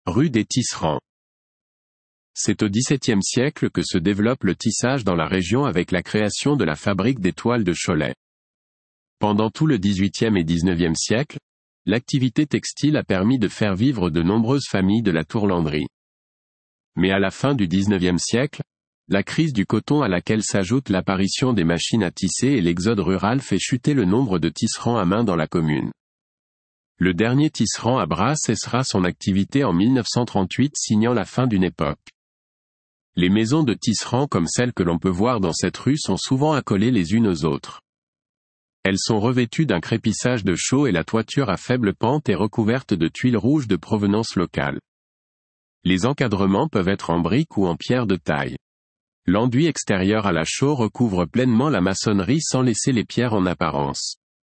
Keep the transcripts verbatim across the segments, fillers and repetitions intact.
rue des Tisserands. C'est au dix-septième siècle que se développe le tissage dans la région avec la création de la fabrique des toiles de Cholet. Pendant tout le dix-huitième et dix-neuvième siècle, l'activité textile a permis de faire vivre de nombreuses familles de la Tourlandrie. Mais à la fin du dix-neuvième siècle, la crise du coton à laquelle s'ajoute l'apparition des machines à tisser et l'exode rural fait chuter le nombre de tisserands à main dans la commune. Le dernier tisserand à Bras cessera son activité en mille neuf cent trente-huit, signant la fin d'une époque. Les maisons de tisserands comme celles que l'on peut voir dans cette rue sont souvent accolées les unes aux autres. Elles sont revêtues d'un crépissage de chaux et la toiture à faible pente est recouverte de tuiles rouges de provenance locale. Les encadrements peuvent être en briques ou en pierre de taille. L'enduit extérieur à la chaux recouvre pleinement la maçonnerie sans laisser les pierres en apparence.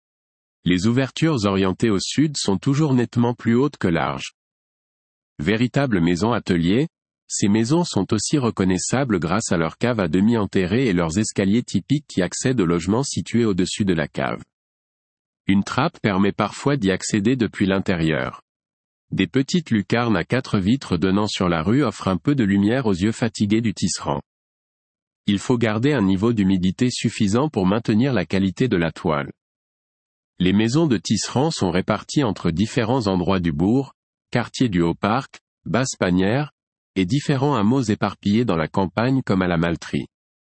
Les ouvertures orientées au sud sont toujours nettement plus hautes que larges. Véritables maisons-ateliers, ces maisons sont aussi reconnaissables grâce à leurs caves à demi enterrées et leurs escaliers typiques qui accèdent au logement situé au-dessus de la cave. Une trappe permet parfois d'y accéder depuis l'intérieur. Des petites lucarnes à quatre vitres donnant sur la rue offrent un peu de lumière aux yeux fatigués du tisserand. Il faut garder un niveau d'humidité suffisant pour maintenir la qualité de la toile. Les maisons de tisserand sont réparties entre différents endroits du bourg, quartier du Haut-Parc, Basse-Panière, et différents hameaux éparpillés dans la campagne comme à la Malterie.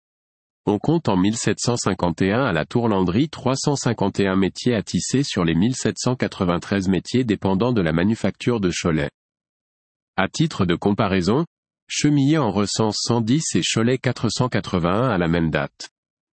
On compte en mille sept cent cinquante et un à la Tourlandrie trois cent cinquante et un métiers à tisser sur les mille sept cent quatre-vingt-treize métiers dépendant de la manufacture de Cholet. À titre de comparaison, Chemillé en recense cent dix et Cholet quatre cent quatre-vingt-un à la même date.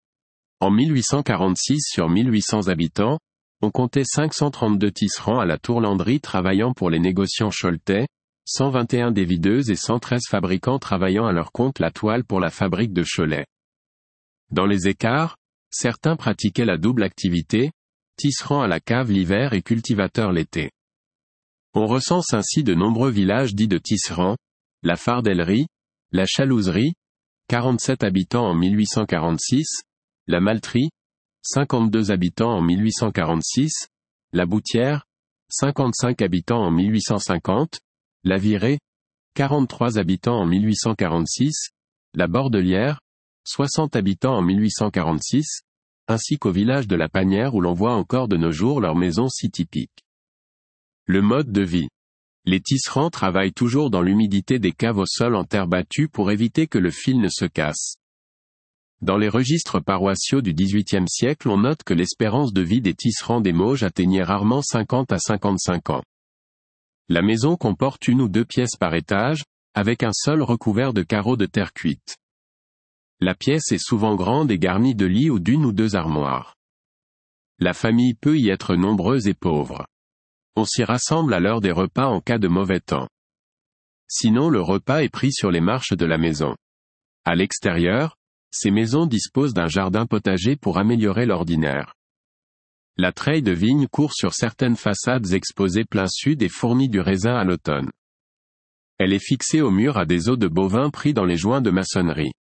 En mille huit cent quarante-six sur mille huit cents habitants, on comptait cinq cent trente-deux tisserands à la Tourlandrie travaillant pour les négociants choletais, cent vingt et un dévideuses et cent treize fabricants travaillant à leur compte la toile pour la fabrique de Cholet. Dans les écarts, certains pratiquaient la double activité, tisserand à la cave l'hiver et cultivateur l'été. On recense ainsi de nombreux villages dits de tisserands, la Fardellerie, la Chalouserie, quarante-sept habitants en mille huit cent quarante-six, la Malterie, cinquante-deux habitants en mille huit cent quarante-six, la Boutière, cinquante-cinq habitants en mille huit cent cinquante, la Virée, quarante-trois habitants en mille huit cent quarante-six, la Bordelière, soixante habitants en mille huit cent quarante-six, ainsi qu'au village de la Panière où l'on voit encore de nos jours leurs maisons si typiques. Le mode de vie. Les tisserands travaillent toujours dans l'humidité des caves au sol en terre battue pour éviter que le fil ne se casse. Dans les registres paroissiaux du dix-huitième siècle on note que l'espérance de vie des tisserands des Mauges atteignait rarement cinquante à cinquante-cinq ans. La maison comporte une ou deux pièces par étage, avec un sol recouvert de carreaux de terre cuite. La pièce est souvent grande et garnie de lits ou d'une ou deux armoires. La famille peut y être nombreuse et pauvre. On s'y rassemble à l'heure des repas en cas de mauvais temps. Sinon le repas est pris sur les marches de la maison. À l'extérieur, ces maisons disposent d'un jardin potager pour améliorer l'ordinaire. La treille de vigne court sur certaines façades exposées plein sud et fournit du raisin à l'automne. Elle est fixée au mur à des os de bovins pris dans les joints de maçonnerie.